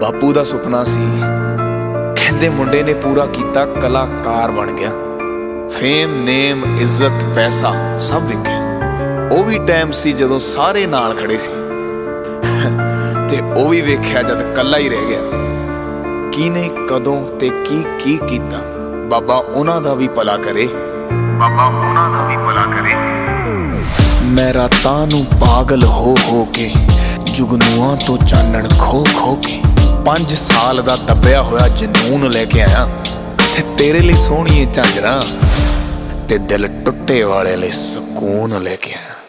ਬਾਪੂ ਦਾ ਸੁਪਨਾ ਸੀ, ਕਹਿੰਦੇ ਮੁੰਡੇ ਨੇ ਪੂਰਾ ਕੀਤਾ, ਕਲਾਕਾਰ ਬਣ ਗਿਆ। ਫੇਮ, ਨੇਮ, ਇੱਜ਼ਤ, ਪੈਸਾ ਸਭ ਵਿਕਿਆ। ਉਹ ਵੀ ਟਾਈਮ ਸੀ ਜਦੋਂ ਸਾਰੇ ਨਾਲ ਖੜੇ ਸੀ ਤੇ ਉਹ ਵੀ ਵੇਖਿਆ ਜਦ ਕੱਲਾ ਹੀ ਰਹਿ ਗਿਆ। ਕਿਹਨੇ ਕਦੋਂ ਤੇ ਕੀ ਕੀਤਾ, ਬਾਬਾ ਉਹਨਾਂ ਦਾ ਵੀ ਭਲਾ ਕਰੇ, ਬਾਬਾ ਉਹਨਾਂ ਦਾ ਵੀ ਭਲਾ ਕਰੇ। ਮੈਂ ਰਾਤਾਂ ਨੂੰ ਪਾਗਲ ਹੋ ਕੇ, ਜੁਗਨੂਆਂ ਤੋਂ ਚਾਨਣ ਖੋ ਕੇ 5 ਸਾਲ ਦਾ ਦੱਬਿਆ ਹੋਇਆ ਜਨੂਨ ਲੈ ਕੇ ਆਇਆ, ਤੇ ਤੇਰੇ ਲਈ ਸੋਹਣੀਏ ਝਾਂਜਰਾਂ ਤੇ ਦਿਲ ਟੁੱਟੇ ਵਾਲੇ ਲਈ ਸਕੂਨ ਲੈ ਕੇ ਆਇਆ।